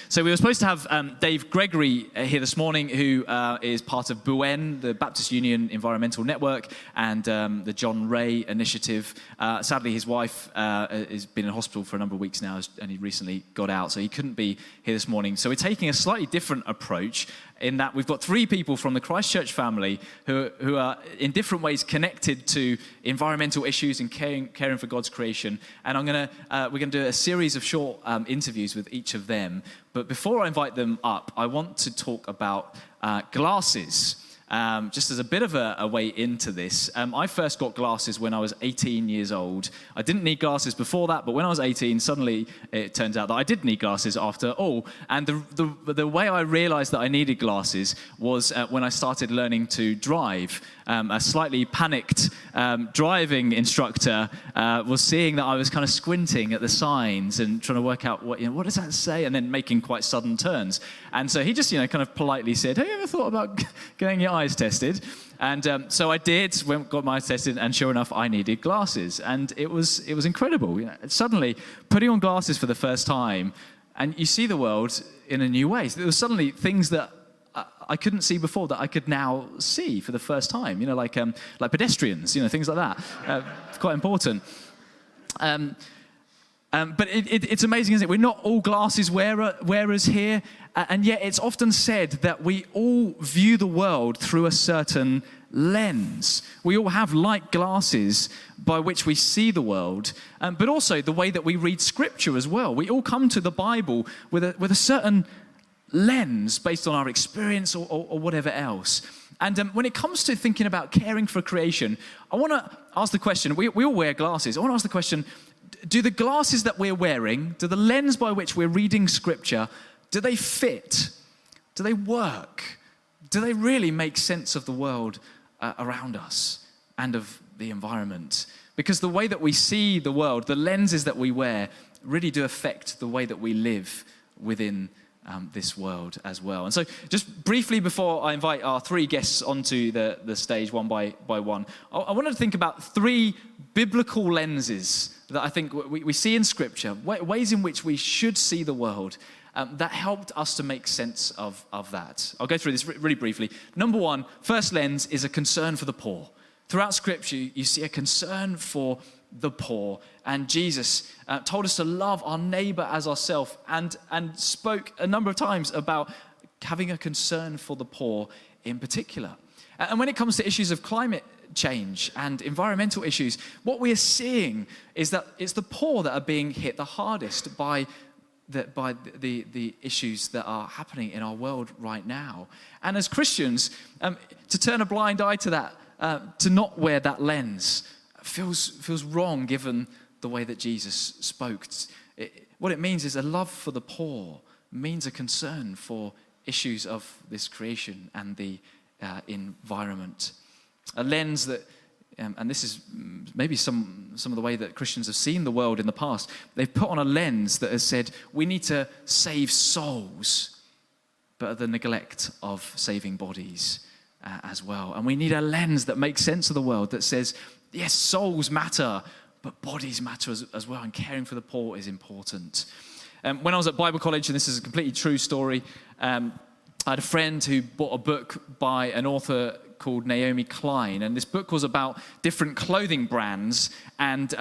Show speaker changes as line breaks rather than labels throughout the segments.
So we were supposed to have Dave Gregory here this morning, who is part of BUEN, the Baptist Union Environmental Network, and the John Ray Initiative. Sadly, his wife has been in hospital for a number of weeks now, and he recently got out, so he couldn't be here this morning. So we're taking a slightly different approach in that we've got three people from the Christchurch family who are in different ways connected to environmental issues and caring for God's creation. And we're going to do a series of short interviews with each of them. But before I invite them up, I want to talk about glasses. Just as a bit of a way into this, I first got glasses when I was 18 years old. I didn't need glasses before that, but when I was 18, suddenly it turns out that I did need glasses after all. And the way I realized that I needed glasses was when I started learning to drive. A slightly panicked driving instructor was seeing that I was kind of squinting at the signs and trying to work out what does that say, and then making quite sudden turns. And so he just kind of politely said, "Have you ever thought about getting your eyes tested?" And so I did, got my eyes tested, and sure enough, I needed glasses. And it was incredible. Suddenly, putting on glasses for the first time, and you see the world in a new way. So there were suddenly things that I couldn't see before that I could now see for the first time. Like pedestrians, things like that. Quite important. But it's amazing, isn't it? We're not all glasses wearers here, and yet it's often said that we all view the world through a certain lens. We all have like glasses by which we see the world, but also the way that we read Scripture as well. We all come to the Bible with a certain lens based on our experience or whatever else. And when it comes to thinking about caring for creation, I want to ask the question, we all wear glasses. I want to ask the question, do the glasses that we're wearing, do the lens by which we're reading Scripture, do they fit? Do they work? Do they really make sense of the world around us and of the environment? Because the way that we see the world, the lenses that we wear, really do affect the way that we live within this world as well. And so just briefly before I invite our three guests onto the stage one by one, I wanted to think about three biblical lenses that I think we see in Scripture, ways in which we should see the world that helped us to make sense of that. I'll go through this really briefly. Number one, first lens is a concern for the poor. Throughout Scripture, you see a concern for the poor. And Jesus told us to love our neighbor as ourselves and spoke a number of times about having a concern for the poor in particular. And when it comes to issues of climate change and environmental issues, what we are seeing is that it's the poor that are being hit the hardest by the issues that are happening in our world right now. And as Christians, to turn a blind eye to that, to not wear that lens, feels wrong given the way that Jesus spoke. What it means is a love for the poor means a concern for issues of this creation and the environment. A lens that, and this is maybe some of the way that Christians have seen the world in the past, they've put on a lens that has said we need to save souls, but at the neglect of saving bodies as well. And we need a lens that makes sense of the world that says, yes, souls matter, but bodies matter as well, and caring for the poor is important. When I was at Bible college, and this is a completely true story, I had a friend who bought a book by an author called Naomi Klein, and this book was about different clothing brands and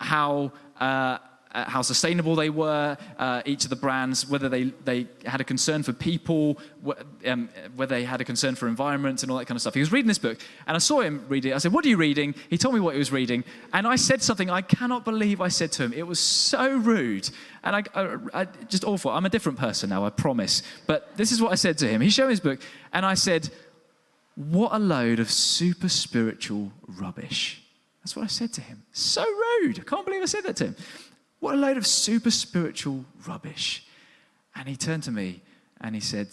how sustainable they were, each of the brands, whether they had a concern for people, whether they had a concern for environment and all that kind of stuff. He was reading this book, and I saw him read it. I said, "What are you reading?" He told me what he was reading, and I said something I cannot believe I said to him. It was so rude, and I just awful. I'm a different person now, I promise. But this is what I said to him. He showed me his book, and I said, "What a load of super spiritual rubbish." That's what I said to him. So rude. I can't believe I said that to him. What a load of super spiritual rubbish. And he turned to me and he said,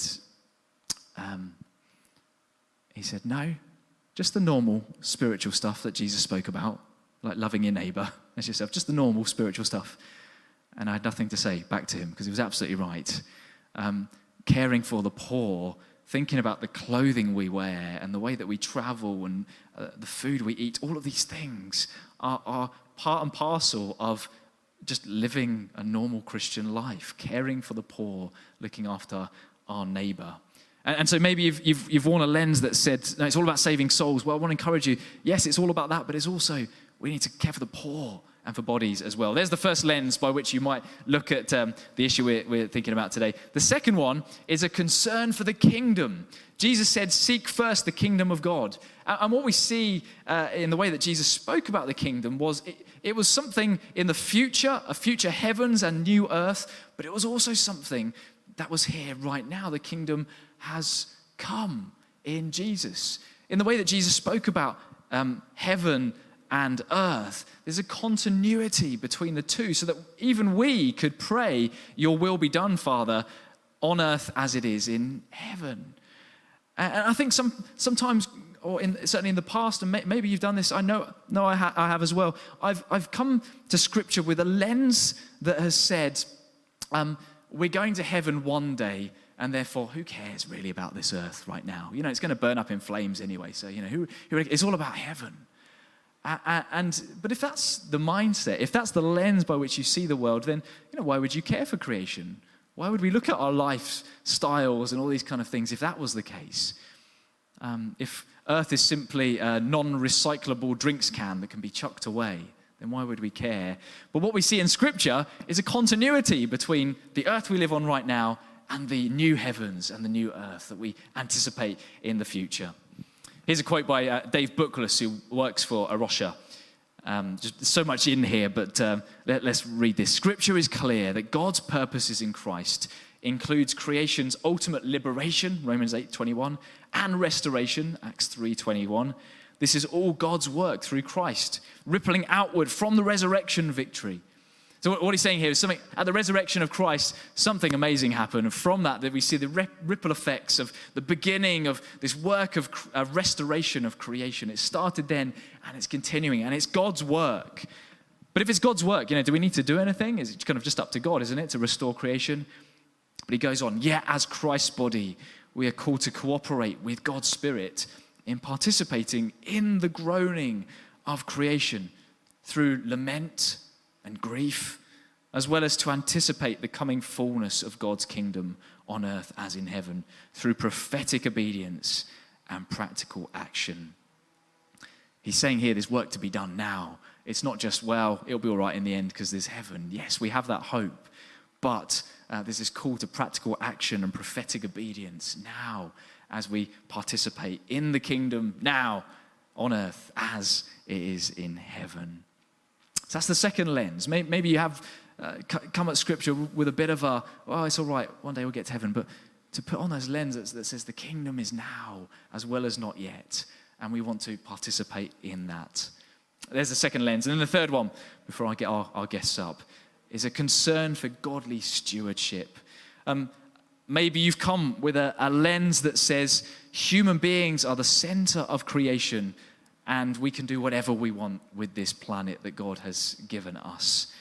"No, just the normal spiritual stuff that Jesus spoke about, like loving your neighbor as yourself, just the normal spiritual stuff." And I had nothing to say back to him because he was absolutely right. Caring for the poor, thinking about the clothing we wear and the way that we travel and the food we eat, all of these things are part and parcel of just living a normal Christian life, caring for the poor, looking after our neighbor. And so maybe you've worn a lens that said, no, it's all about saving souls. Well, I want to encourage you, yes, it's all about that, but it's also, we need to care for the poor and for bodies as well. There's the first lens by which you might look at the issue we're thinking about today. The second one is a concern for the kingdom. Jesus said, seek first the kingdom of God. And what we see in the way that Jesus spoke about the kingdom was it was something in the future, a future heavens and new earth, but it was also something that was here right now. The kingdom has come in Jesus. In the way that Jesus spoke about heaven and earth, there's a continuity between the two so that even we could pray, your will be done, Father, on earth as it is in heaven. And I think sometimes, or certainly in the past, and maybe you've done this, I know I have as well, I've come to Scripture with a lens that has said, we're going to heaven one day, and therefore, who cares really about this earth right now? You know, it's going to burn up in flames anyway, so, you know, it's all about heaven. But if that's the mindset, if that's the lens by which you see the world, then, you know, why would you care for creation? Why would we look at our lifestyles and all these kind of things if that was the case? If earth is simply a non-recyclable drinks can that can be chucked away, then why would we care? But what we see in Scripture is a continuity between the earth we live on right now and the new heavens and the new earth that we anticipate in the future. Here's a quote by Dave Bookless, who works for Arosha. Just so much in here, but let's read this. Scripture is clear that God's purposes in Christ includes creation's ultimate liberation, Romans 8:21, and restoration, Acts 3:21. This is all God's work through Christ, rippling outward from the resurrection victory. So what he's saying here is something, at the resurrection of Christ, something amazing happened. And from that we see the ripple effects of the beginning of this work of restoration of creation. It started then, and it's continuing, and it's God's work. But if it's God's work, you know, do we need to do anything? It's kind of just up to God, isn't it, to restore creation? But he goes on, yet as Christ's body, we are called to cooperate with God's Spirit in participating in the groaning of creation through lament and grief, as well as to anticipate the coming fullness of God's kingdom on earth as in heaven through prophetic obedience and practical action. He's saying here there's work to be done now. It's not just, well, it'll be all right in the end because there's heaven. Yes, we have that hope, but there's this call to practical action and prophetic obedience now as we participate in the kingdom now on earth as it is in heaven. So that's the second lens. Maybe you have come at Scripture with a bit of a, oh, it's all right, one day we'll get to heaven. But to put on those lenses that says the kingdom is now as well as not yet. And we want to participate in that. There's the second lens. And then the third one, before I get our guests up, is a concern for godly stewardship. Maybe you've come with a lens that says human beings are the center of creation, and we can do whatever we want with this planet that God has given us.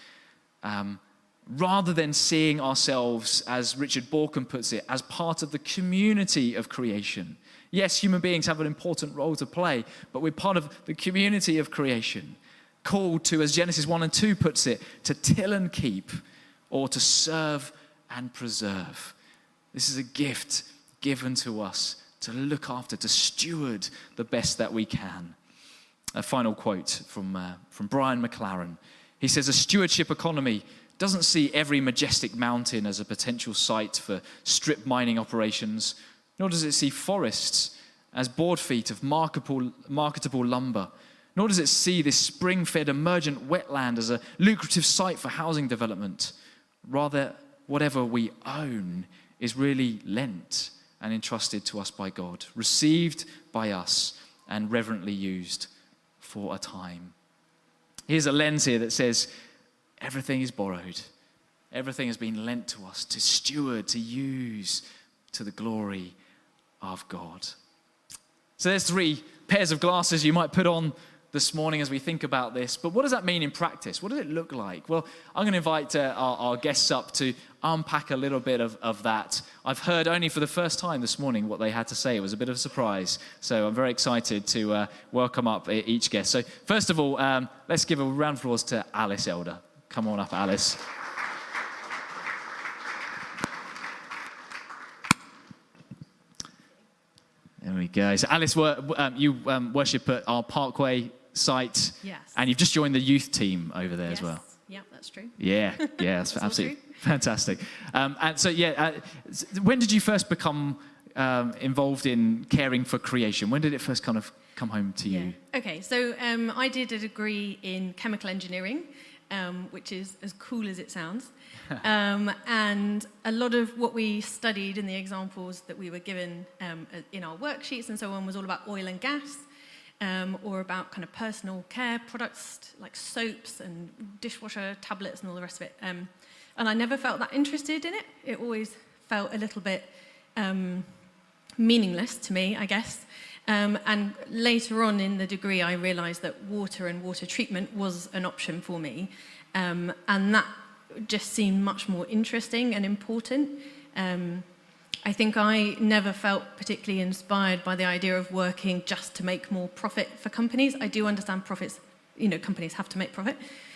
Rather than seeing ourselves, as Richard Borkham puts it, as part of the community of creation. Yes, human beings have an important role to play, but we're part of the community of creation, called to, as Genesis 1 and 2 puts it, to till and keep, or to serve and preserve. This is a gift given to us to look after, to steward the best that we can. A final quote from Brian McLaren. He says, a stewardship economy doesn't see every majestic mountain as a potential site for strip mining operations, nor does it see forests as board feet of marketable lumber, nor does it see this spring-fed emergent wetland as a lucrative site for housing development. Rather, whatever we own is really lent and entrusted to us by God, received by us and reverently used for a time. Here's a lens here that says everything is borrowed. Everything has been lent to us to steward, to use to the glory of God. So there's 3 pairs of glasses you might put on this morning as we think about this. But what does that mean in practice? What does it look like? Well, I'm going to invite our guests up to unpack a little bit of that. I've heard only for the first time this morning what they had to say. It was a bit of a surprise. So I'm very excited to welcome up each guest. So first of all, let's give a round of applause to Alice Elder. Come on up, Alice. There we go. So Alice, you worship at our Parkway site.
Yes.
And you've just joined the youth team over there as well.
Yeah, that's true.
Yeah, that's absolutely fantastic. And so, when did you first become involved in caring for creation? When did it first kind of come home to you?
Okay, so I did a degree in chemical engineering, which is as cool as it sounds. And a lot of what we studied in the examples that we were given in our worksheets and so on was all about oil and gas, or about kind of personal care products like soaps and dishwasher tablets and all the rest of it. And I never felt that interested in it. It always felt a little bit meaningless to me, I guess. And later on in the degree, I realised that water and water treatment was an option for me. And that just seemed much more interesting and important. I think I never felt particularly inspired by the idea of working just to make more profit for companies. I do understand profits, companies have to make profit.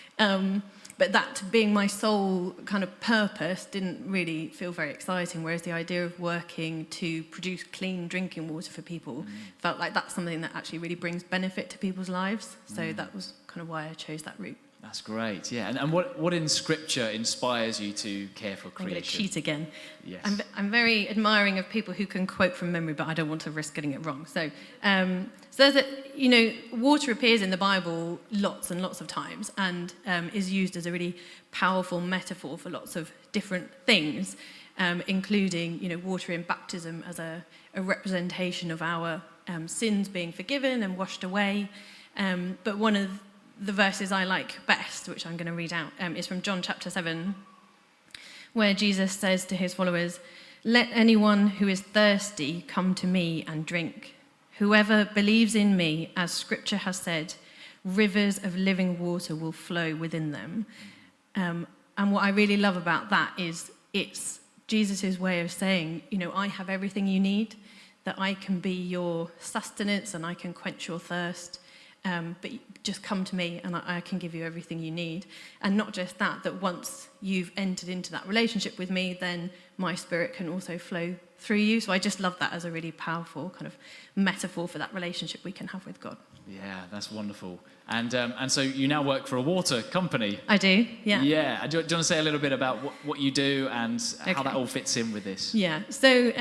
But that being my sole kind of purpose didn't really feel very exciting, whereas the idea of working to produce clean drinking water for people felt like that's something that actually really brings benefit to people's lives. So that was kind of why I chose that route.
That's great, yeah. And what in Scripture inspires you to care for creation?
I'm going to cheat again.
Yes.
I'm very admiring of people who can quote from memory, but I don't want to risk getting it wrong. So there's water appears in the Bible lots and lots of times and is used as a really powerful metaphor for lots of different things, including, water in baptism as a representation of our sins being forgiven and washed away. But one of the verses I like best, which I'm going to read out, is from John chapter 7, where Jesus says to his followers, "Let anyone who is thirsty come to me and drink. Whoever believes in me, as Scripture has said, rivers of living water will flow within them." And what I really love about that is it's Jesus' way of saying, I have everything you need, that I can be your sustenance and I can quench your thirst. But just come to me and I can give you everything you need. And not just that once you've entered into that relationship with me, then my spirit can also flow through you. So I just love that as a really powerful kind of metaphor for that relationship we can have with God.
Yeah, that's wonderful. And so you now work for a water company.
I do, yeah.
Yeah. Do you want to say a little bit about what you do and how that all fits in with this?
Yeah, so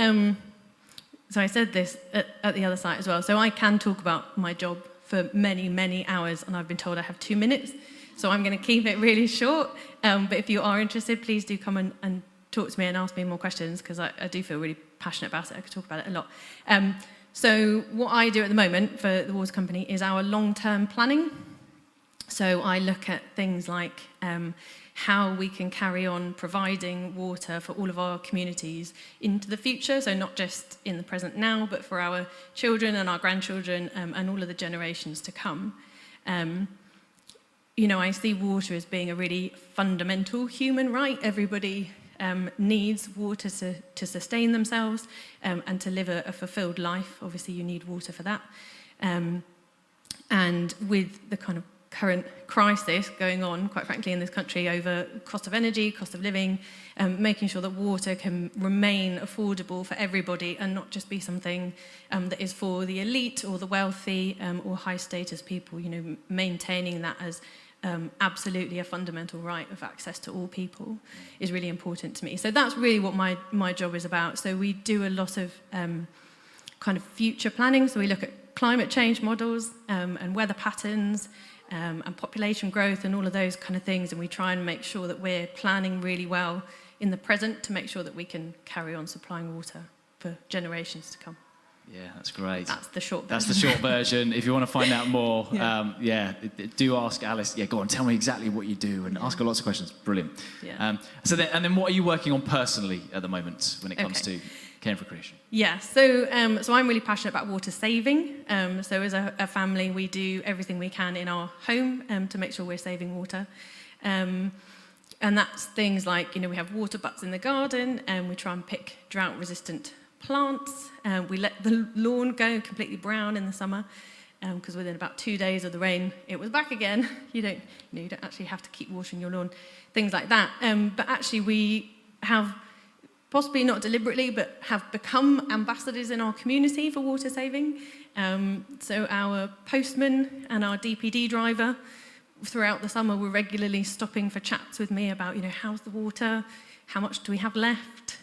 I said this at the other site as well. So I can talk about my job for many, many hours, and I've been told I have 2 minutes, so I'm going to keep it really short. But if you are interested, please do come and talk to me and ask me more questions, because I do feel really passionate about it. I could talk about it a lot. So what I do at the moment for the water company is our long-term planning. So I look at things like how we can carry on providing water for all of our communities into the future, so not just in the present now, but for our children and our grandchildren and all of the generations to come. I see water as being a really fundamental human right. Everybody needs water to sustain themselves and to live a fulfilled life. Obviously, you need water for that. And with the kind of current crisis going on, quite frankly, in this country over cost of energy, cost of living, making sure that water can remain affordable for everybody and not just be something that is for the elite or the wealthy or high status people, maintaining that as absolutely a fundamental right of access to all people is really important to me. So that's really what my job is about. So we do a lot of kind of future planning. So we look at climate change models and weather patterns, and population growth and all of those kind of things, and we try and make sure that we're planning really well in the present to make sure that we can carry on supplying water for generations to come.
Yeah, that's great.
That's the short version.
That's the short version. If you want to find out more, do ask Alice. Yeah, go on, tell me exactly what you do and ask her lots of questions. Brilliant.
Yeah.
So then what are you working on personally at the moment when it comes to caring for creation?
Yeah, so I'm really passionate about water saving. So as a family, we do everything we can in our home to make sure we're saving water. And that's things like, we have water butts in the garden, and we try and pick drought-resistant plants. We let the lawn go completely brown in the summer. because within about 2 days of the rain, it was back again. You don't actually have to keep watering your lawn, things like that. But actually, we have, possibly not deliberately, but have become ambassadors in our community for water saving. So our postman and our DPD driver, throughout the summer, were regularly stopping for chats with me about, how's the water, how much do we have left,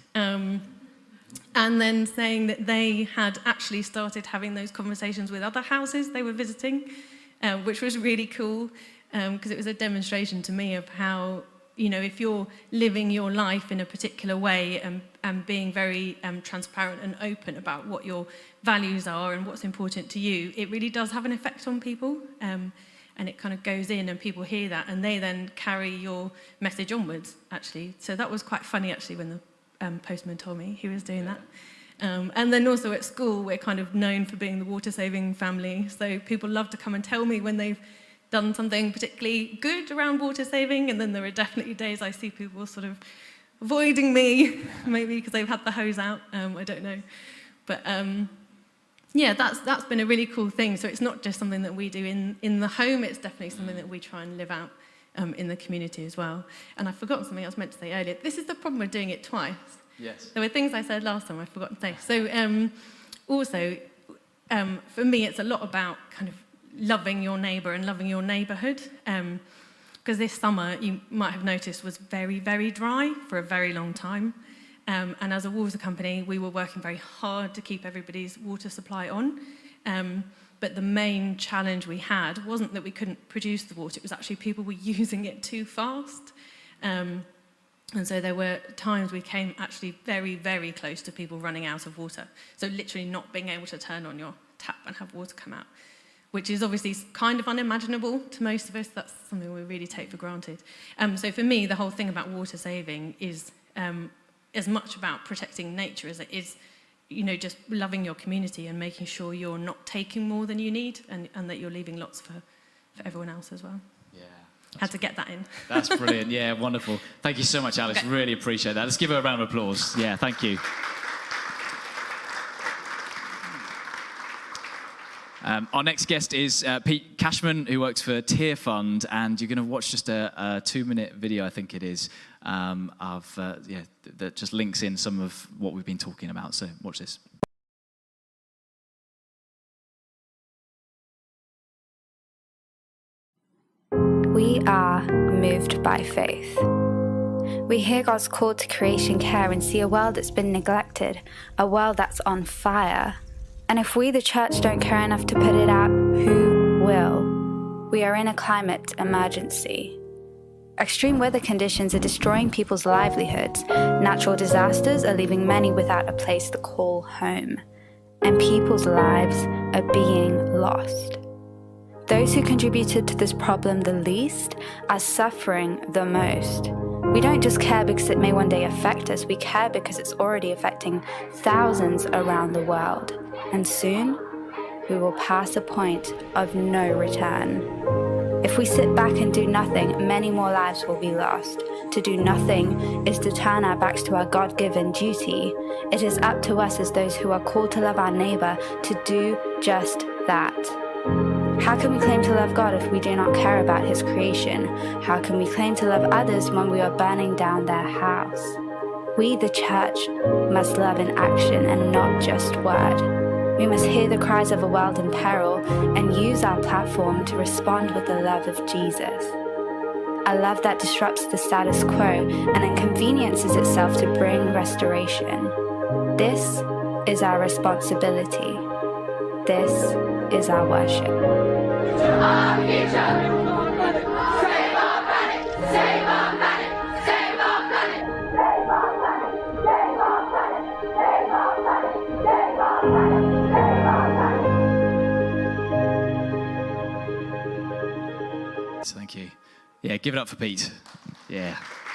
and then saying that they had actually started having those conversations with other houses they were visiting, which was really cool, because it was a demonstration to me of how, if you're living your life in a particular way and being very transparent and open about what your values are and what's important to you, it really does have an effect on people. And it kind of goes in and people hear that and they then carry your message onwards, actually. So that was quite funny, actually, when the postman told me he was doing that. And then also at school, we're kind of known for being the water-saving family. So people love to come and tell me when they've done something particularly good around water saving, and then there are definitely days I see people sort of avoiding me, maybe because they've had the hose out, I don't know. But yeah, that's been a really cool thing. So it's not just something that we do in the home, it's definitely something that we try and live out in the community as well. And I've forgotten something I was meant to say earlier. This is the problem with doing it twice.
Yes.
There were things I said last time I forgot to say. So also, for me, it's a lot about kind of loving your neighbour and loving your neighbourhood. Because this summer, you might have noticed, was very, very dry for a very long time. And as a water company, we were working very hard to keep everybody's water supply on. But the main challenge we had wasn't that we couldn't produce the water, it was actually people were using it too fast. And so there were times we came actually very, very close to people running out of water. So literally not being able to turn on your tap and have water come out, which is obviously kind of unimaginable to most of us. That's something we really take for granted. So for me, the whole thing about water saving is as much about protecting nature as it is, just loving your community and making sure you're not taking more than you need and that you're leaving lots for everyone else as well.
Yeah.
Had to get that in.
That's brilliant. Yeah, wonderful. Thank you so much, Alice. Okay. Really appreciate that. Let's give her a round of applause. Yeah, thank you. Our next guest is Pete Cashman, who works for Tear Fund, and you're going to watch just a 2-minute video, I think it is, that just links in some of what we've been talking about. So watch this.
We are moved by faith. We hear God's call to creation care and see a world that's been neglected, a world that's on fire. And if we, the church, don't care enough to put it out, who will? We are in a climate emergency. Extreme weather conditions are destroying people's livelihoods. Natural disasters are leaving many without a place to call home. And people's lives are being lost. Those who contributed to this problem the least are suffering the most. We don't just care because it may one day affect us, we care because it's already affecting thousands around the world. And soon, we will pass a point of no return. If we sit back and do nothing, many more lives will be lost. To do nothing is to turn our backs to our God-given duty. It is up to us as those who are called to love our neighbour to do just that. How can we claim to love God if we do not care about His creation? How can we claim to love others when we are burning down their house? We, the church, must love in action and not just word. We must hear the cries of a world in peril and use our platform to respond with the love of Jesus. A love that disrupts the status quo and inconveniences itself to bring restoration. This is our responsibility. This is our worship.
Our future. Save our planet. Save our planet. Save our planet. Save our planet. Save our planet. Save our planet. Save our planet. Save our planet.
So thank you. Yeah, give it up for Pete. Yeah.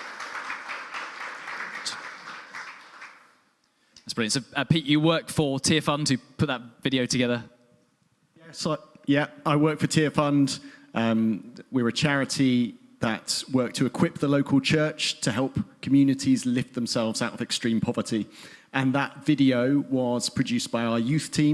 That's brilliant. So, Pete, you work for Tear Fund to put that video together.
Yeah, I work for Tear Fund. We're a charity that work to equip the local church to help communities lift themselves out of extreme poverty. And that video was produced by our youth team.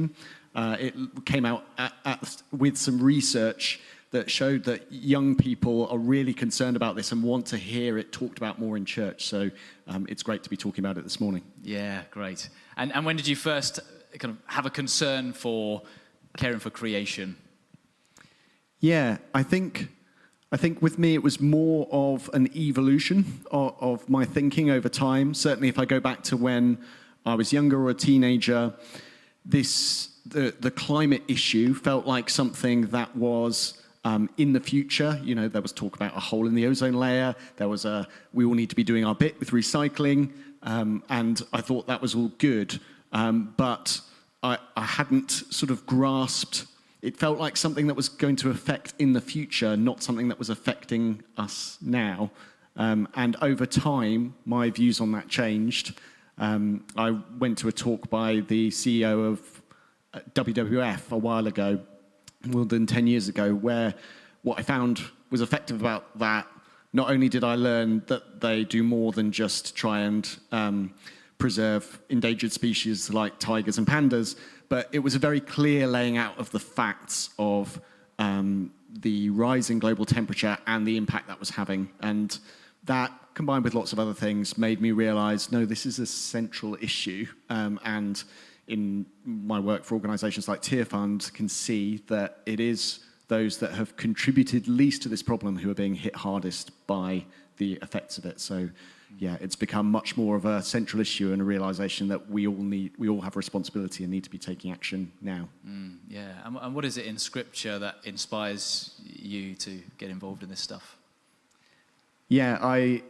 It came out with some research that showed that young people are really concerned about this and want to hear it talked about more in church. So it's great to be talking about it this morning.
Yeah, great. And when did you first kind of have a concern for caring for creation?
Yeah, I think with me it was more of an evolution of my thinking over time. Certainly if I go back to when I was younger or a teenager, the climate issue felt like something that was in the future. You know, there was talk about a hole in the ozone layer. There was we all need to be doing our bit with recycling. And I thought that was all good. But I hadn't sort of grasped. It felt like something that was going to affect in the future, not something that was affecting us now. And over time, my views on that changed. I went to a talk by the CEO of WWF a while ago, more than 10 years ago, where what I found was effective about that, not only did I learn that they do more than just try and preserve endangered species like tigers and pandas, but it was a very clear laying out of the facts of the rising global temperature and the impact that was having. And that, combined with lots of other things, made me realize, no, this is a central issue. And in my work for organizations like Tearfund, can see that it is those that have contributed least to this problem who are being hit hardest by the effects of it. So yeah, it's become much more of a central issue and a realization that we all have responsibility and need to be taking action now.
Yeah, and what is it in Scripture that inspires you to get involved in this stuff?
Yeah, I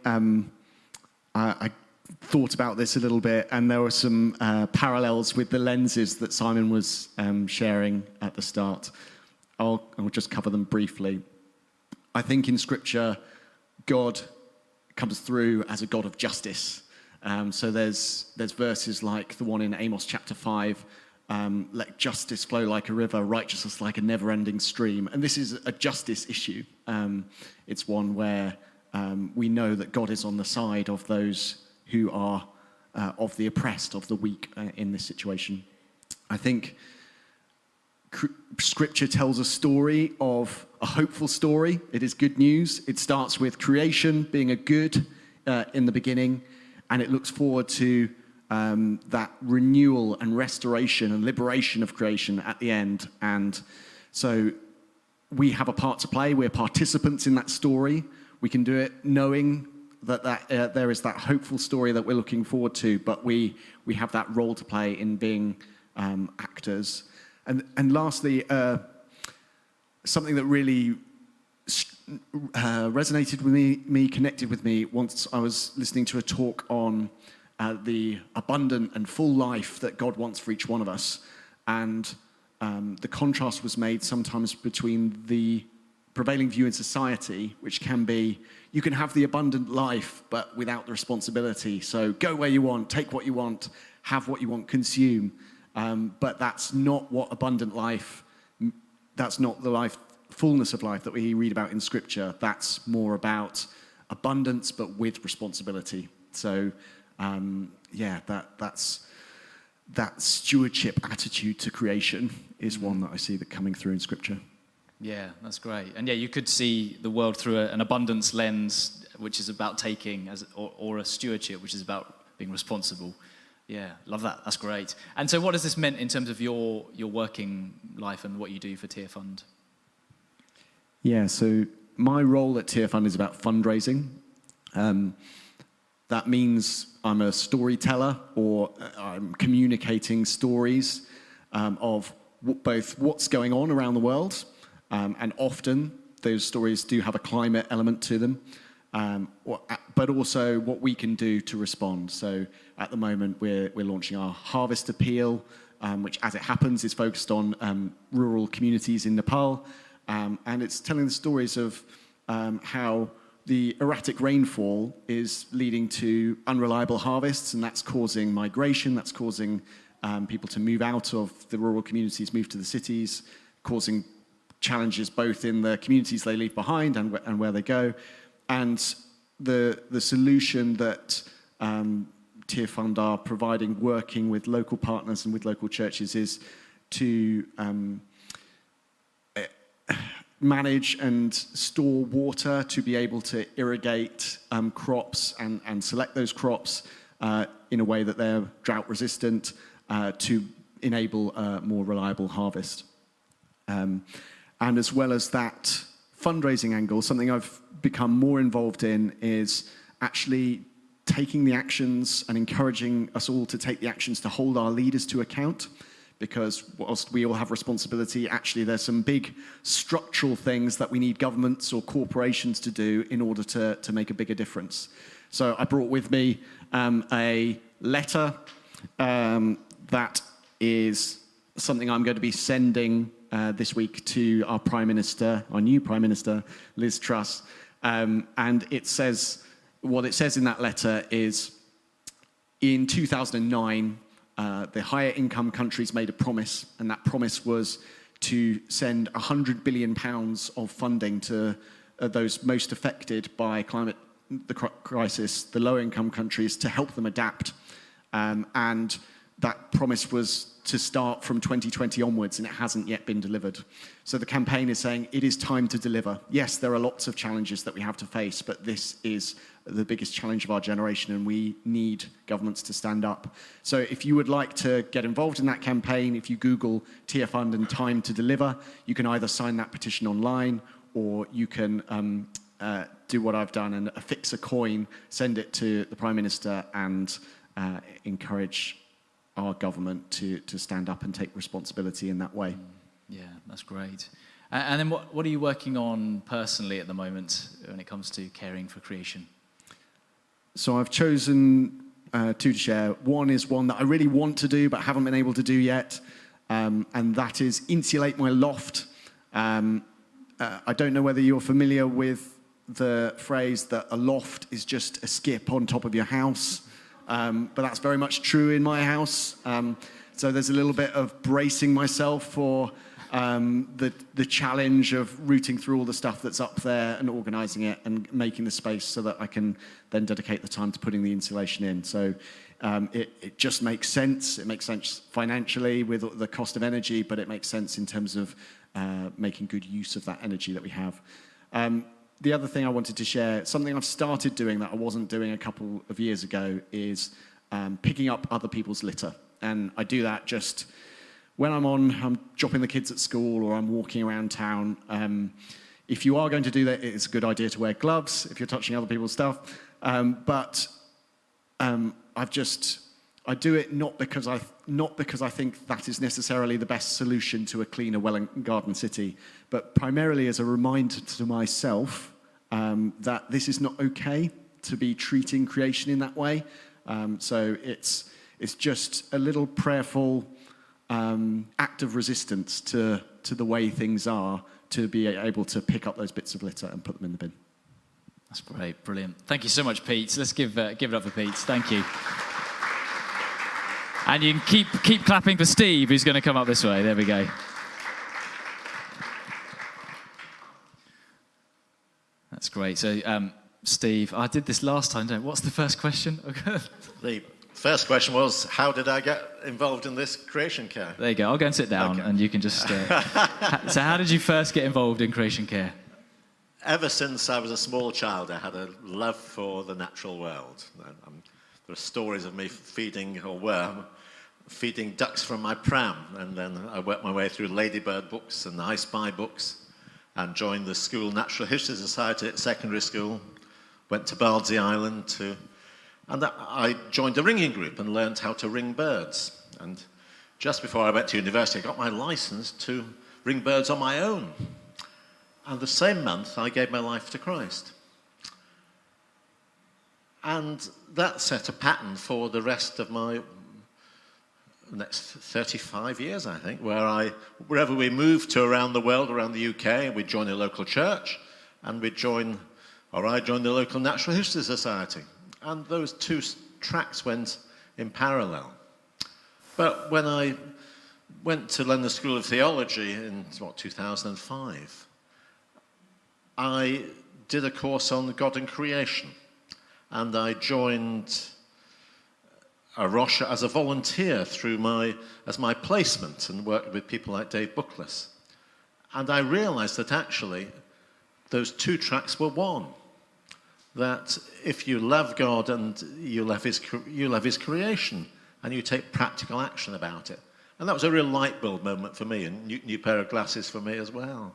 thought about this a little bit, and there were some parallels with the lenses that Simon was sharing at the start. I'll just cover them briefly. I think in Scripture, God comes through as a God of justice. So there's verses like the one in Amos chapter 5, let justice flow like a river, righteousness like a never-ending stream. And this is a justice issue. It's one where we know that God is on the side of those who are of the oppressed, of the weak in this situation. I think Scripture tells a story of a hopeful story. It is good news. It starts with creation being a good in the beginning, and it looks forward to that renewal and restoration and liberation of creation at the end. And so we have a part to play. We're participants in that story. We can do it knowing that there is that hopeful story that we're looking forward to, but we have that role to play in being actors. And lastly, something that really resonated with me, connected with me, once I was listening to a talk on the abundant and full life that God wants for each one of us. And the contrast was made sometimes between the prevailing view in society, which can be, you can have the abundant life, but without the responsibility. So go where you want, take what you want, have what you want, consume. But that's not what abundant life, that's not the fullness of life that we read about in Scripture. That's more about abundance, but with responsibility. So, that stewardship attitude to creation is one that I see that coming through in Scripture.
Yeah, that's great. And yeah, you could see the world through an abundance lens, which is about taking, or a stewardship, which is about being responsible. Yeah, love that. That's great. And so what has this meant in terms of your working life and what you do for Tearfund?
Yeah, so my role at Tearfund is about fundraising. That means I'm a storyteller, or I'm communicating stories of both what's going on around the world, and often those stories do have a climate element to them, but also what we can do to respond. So at the moment, we're launching our Harvest Appeal, which, as it happens, is focused on rural communities in Nepal. And it's telling the stories of how the erratic rainfall is leading to unreliable harvests, and that's causing migration, that's causing people to move out of the rural communities, move to the cities, causing challenges both in the communities they leave behind and where they go. And the solution that Tearfund are providing, working with local partners and with local churches, is to manage and store water to be able to irrigate crops and select those crops in a way that they're drought resistant to enable a more reliable harvest. And as well as that fundraising angle, something I've become more involved in is actually taking the actions and encouraging us all to take the actions to hold our leaders to account. Because whilst we all have responsibility, actually there's some big structural things that we need governments or corporations to do in order to make a bigger difference. So I brought with me a letter that is something I'm going to be sending this week to our Prime Minister, our new Prime Minister, Liz Truss. And it says, what it says in that letter is, in 2009, the higher income countries made a promise, and that promise was to send £100 billion of funding to those most affected by the crisis, the lower income countries, to help them adapt. And that promise was to start from 2020 onwards, and it hasn't yet been delivered. So the campaign is saying it is time to deliver. Yes, there are lots of challenges that we have to face, but this is the biggest challenge of our generation, and we need governments to stand up. So if you would like to get involved in that campaign, if you Google Tearfund and Time to Deliver, you can either sign that petition online, or you can do what I've done and affix a coin, send it to the Prime Minister, and encourage our government to stand up and take responsibility in that way.
Yeah, that's great. And then what are you working on personally at the moment when it comes to caring for creation?
So I've chosen two to share. One is one that I really want to do but haven't been able to do yet, and that is insulate my loft. I don't know whether you're familiar with the phrase that a loft is just a skip on top of your house. But that's very much true in my house. So there's a little bit of bracing myself for the challenge of rooting through all the stuff that's up there and organising it and making the space so that I can then dedicate the time to putting the insulation in. So it just makes sense. It makes sense financially with the cost of energy, but it makes sense in terms of making good use of that energy that we have. The other thing I wanted to share, something I've started doing that I wasn't doing a couple of years ago, is picking up other people's litter. And I do that just when I'm dropping the kids at school or I'm walking around town. If you are going to do that, it's a good idea to wear gloves if you're touching other people's stuff. But I do it not because I think that is necessarily the best solution to a cleaner, well-gardened city, but primarily as a reminder to myself that this is not okay to be treating creation in that way. So it's just a little prayerful act of resistance to the way things are, to be able to pick up those bits of litter and put them in the bin.
That's great, brilliant. Thank you so much, Pete. Let's give it up for Pete. Thank you. And you can keep clapping for Steve, who's going to come up this way. There we go. That's great. So, Steve, I did this last time, didn't I? What's the first question?
The first question was, how did I get involved in this creation care?
There you go. I'll go and sit down, and you can just... So how did you first get involved in creation care?
Ever since I was a small child, I had a love for the natural world. There are stories of me feeding ducks from my pram, and then I worked my way through Ladybird books and I Spy books, and joined the school Natural History Society at secondary school, went to Bardsey Island and I joined a ringing group and learned how to ring birds. And just before I went to university, I got my license to ring birds on my own. And the same month, I gave my life to Christ. And that set a pattern for the rest of my next 35 years, I think, wherever we moved to around the world, around the UK, we'd join a local church, and I joined the local Natural History Society. And those two tracks went in parallel. But when I went to London School of Theology in, 2005, I did a course on God and creation. And I A Rocha as a volunteer as my placement, and worked with people like Dave Bookless. And I realized that actually those two tracks were one. That if you love God and you love his creation, and you take practical action about it. And that was a real light bulb moment for me, and new pair of glasses for me as well.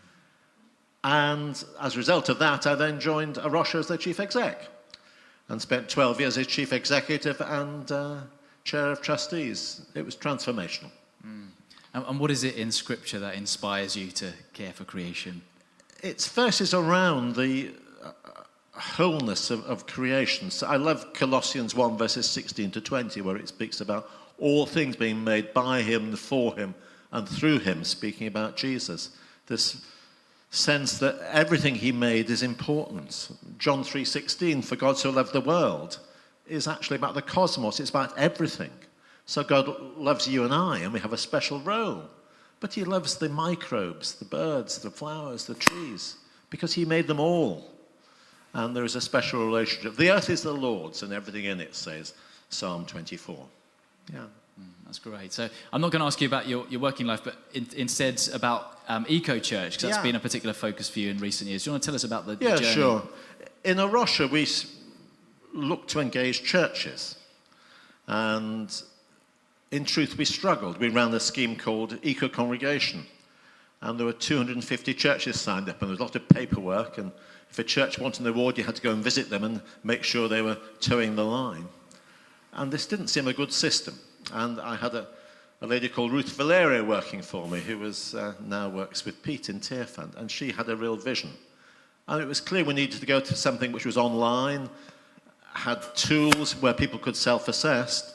And as a result of that, I then joined A Rocha as the chief exec, and spent 12 years as chief executive and chair of trustees. It was transformational.
And what is it in Scripture that inspires you to care for creation?
It's verses around the wholeness of creation. So I love Colossians 1, verses 16 to 20, where it speaks about all things being made by him, for him, and through him, speaking about Jesus. This sense that everything he made is important. John 3:16, for God so loved the world, is actually about the cosmos. It's about everything. So God loves you and I, and we have a special role. But he loves the microbes, the birds, the flowers, the trees, because he made them all. And there is a special relationship. The earth is the Lord's and everything in it, says Psalm 24. Yeah.
That's great. So I'm not going to ask you about your working life, but instead about Eco Church, because that's been a particular focus for you in recent years. Do you want to tell us about the journey?
Yeah, sure. In A Rocha, we look to engage churches. And in truth, we struggled. We ran a scheme called Eco Congregation. And there were 250 churches signed up, and there was a lot of paperwork. And if a church wanted an award, you had to go and visit them and make sure they were towing the line. And this didn't seem a good system. And I had a lady called Ruth Valeria working for me, who now works with Pete in Tearfund, and she had a real vision. And it was clear we needed to go to something which was online, had tools where people could self-assess.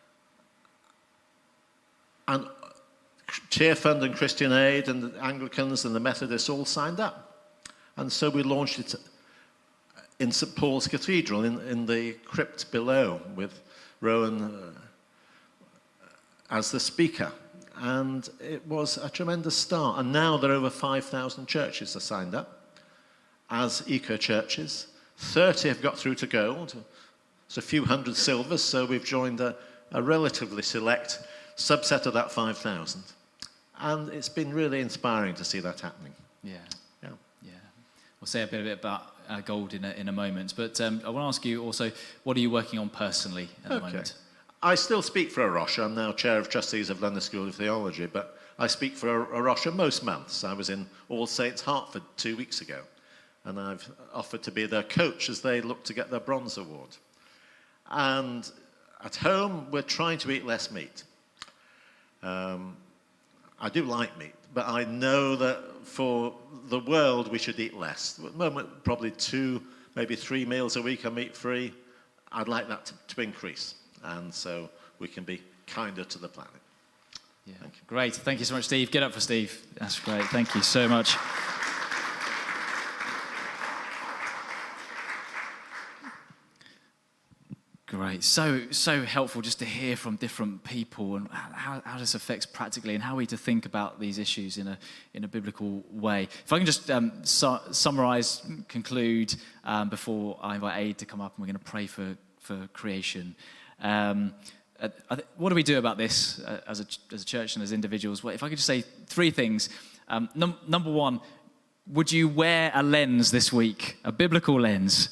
And Tearfund and Christian Aid and the Anglicans and the Methodists all signed up. And so we launched it in St. Paul's Cathedral, in the crypt below, with Rowan as the speaker. And it was a tremendous start. And now there are over 5,000 churches are signed up as eco-churches. 30 have got through to gold. There's a few hundred silvers, so we've joined a relatively select subset of that 5,000. And it's been really inspiring to see that happening.
Yeah. We'll say a bit about gold in a moment. But I want to ask you also, what are you working on personally at the moment?
I still speak for A Rocha. I'm now chair of trustees of London School of Theology, but I speak for A Rocha most months. I was in All Saints, Hertford 2 weeks ago, and I've offered to be their coach as they look to get their bronze award. And at home, we're trying to eat less meat. I do like meat, but I know that for the world, we should eat less. At the moment, probably 2, maybe 3 meals a week are meat-free. I'd like that to increase, and so we can be kinder to the planet.
Yeah. Thank you. Great. Thank you so much, Steve. Get up for Steve. That's great. Thank you so much. Great. So helpful just to hear from different people and how this affects practically and how we to think about these issues in a biblical way. If I can just summarize, conclude before I invite Aid to come up and we're going to pray for creation. What do we do about this as a church and as individuals? Well, if I could just say 3 things. Number 1, would you wear a lens this week, a biblical lens?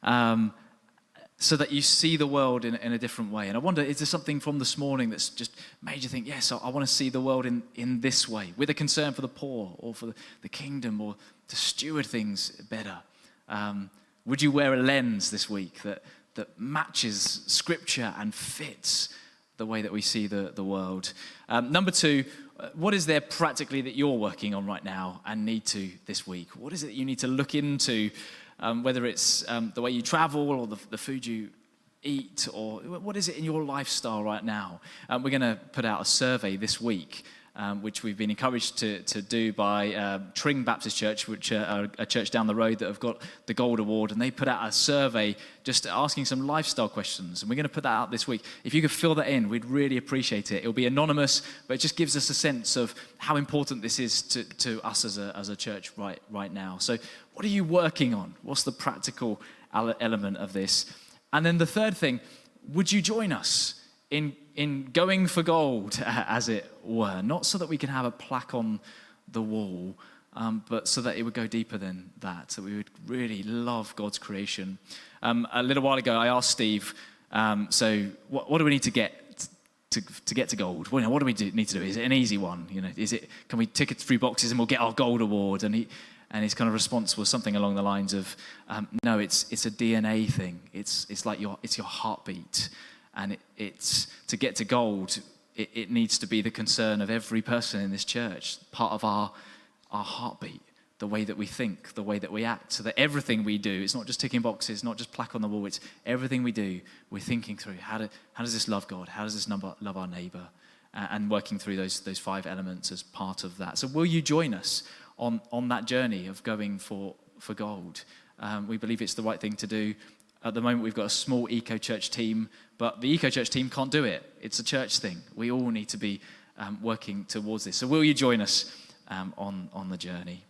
So that you see the world in a different way. And I wonder, is there something from this morning that's just made you think, yes, I want to see the world in this way, with a concern for the poor or for the kingdom or to steward things better? Would you wear a lens this week that matches Scripture and fits the way that we see the world? Number 2, what is there practically that you're working on right now and need to this week? What is it that you need to look into? Whether it's the way you travel or the food you eat, or what is it in your lifestyle right now? We're going to put out a survey this week, which we've been encouraged to do by Tring Baptist Church, which are a church down the road that have got the Gold Award, and they put out a survey just asking some lifestyle questions, and we're going to put that out this week. If you could fill that in, we'd really appreciate it. It'll be anonymous, but it just gives us a sense of how important this is to us as a church right now. So what are you working on? What's the practical element of this? And then the third thing, would you join us in going for gold, as it were, not so that we can have a plaque on the wall, but so that it would go deeper than that, so we would really love God's creation. A little while ago, I asked Steve, so what do we need to get to get to gold? Well, what do we need to do? Is it an easy one? Can we tick it 3 boxes and we'll get our gold award? And his kind of response was something along the lines of, no, it's a DNA thing. It's like your heartbeat, and it's to get to gold. It needs to be the concern of every person in this church, part of our heartbeat, the way that we think, the way that we act, so that everything we do, it's not just ticking boxes, not just plaque on the wall, it's everything we do, we're thinking through, how does this love God? How does this love our neighbor? And working through those 5 elements as part of that. So will you join us on that journey of going for gold? We believe it's the right thing to do. At the moment, we've got a small eco-church team, but the eco-church team can't do it. It's a church thing. We all need to be working towards this. So will you join us on the journey?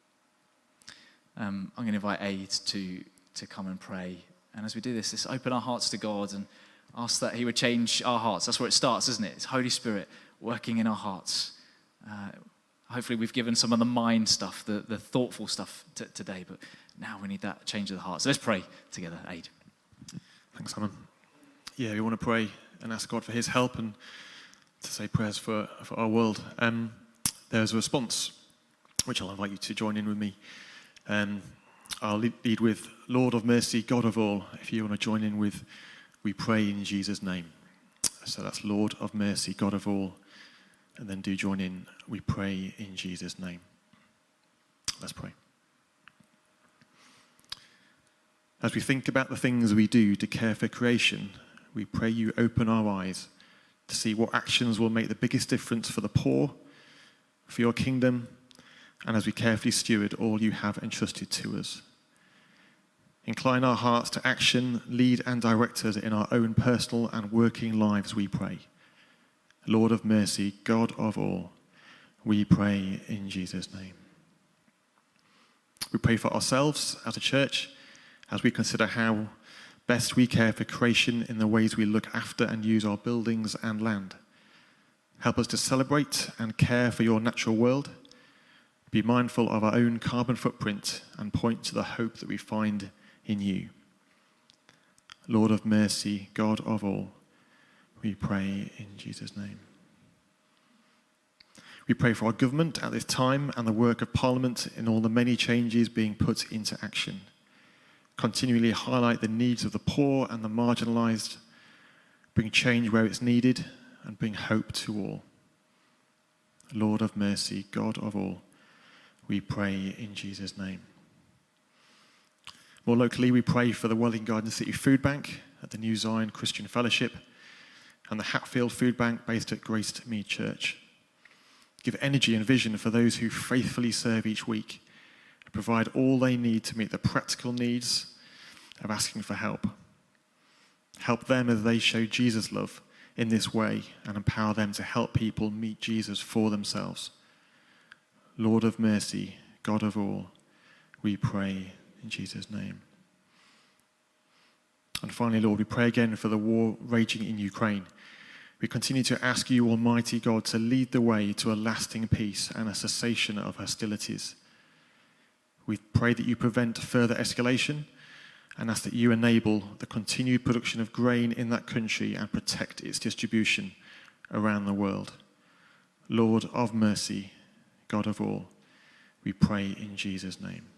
I'm going to invite Aid to come and pray. And as we do this, let's open our hearts to God and ask that he would change our hearts. That's where it starts, isn't it? It's Holy Spirit working in our hearts. Hopefully we've given some of the mind stuff, the thoughtful stuff today, but now we need that change of the heart. So let's pray together, Aid.
Thanks, Simon. Yeah, we want to pray and ask God for his help and to say prayers for our world. There's a response, which I'll invite you to join in with me. I'll lead with Lord of mercy, God of all. If you want to join in with, we pray in Jesus' name. So that's Lord of mercy, God of all. And then do join in, we pray in Jesus' name. Let's pray. As we think about the things we do to care for creation, we pray you open our eyes to see what actions will make the biggest difference for the poor, for your kingdom, and as we carefully steward all you have entrusted to us. Incline our hearts to action, lead and direct us in our own personal and working lives, we pray. Lord of mercy, God of all, we pray in Jesus' name. We pray for ourselves as a church, as we consider how best we care for creation in the ways we look after and use our buildings and land. Help us to celebrate and care for your natural world, be mindful of our own carbon footprint, and point to the hope that we find in you. Lord of mercy, God of all, we pray in Jesus' name. We pray for our government at this time and the work of Parliament in all the many changes being put into action. Continually highlight the needs of the poor and the marginalised, bring change where it's needed, and bring hope to all. Lord of mercy, God of all, we pray in Jesus' name. More locally, we pray for the Welling Garden City Food Bank at the New Zion Christian Fellowship and the Hatfield Food Bank based at Grace Mead Church. Give energy and vision for those who faithfully serve each week and provide all they need to meet the practical needs of asking for help. Help them as they show Jesus' love in this way and empower them to help people meet Jesus for themselves. Lord of mercy, God of all, we pray in Jesus' name. And finally, Lord, we pray again for the war raging in Ukraine. We continue to ask you, Almighty God, to lead the way to a lasting peace and a cessation of hostilities. We pray that you prevent further escalation and ask that you enable the continued production of grain in that country and protect its distribution around the world. Lord of mercy, God of all, we pray in Jesus' name.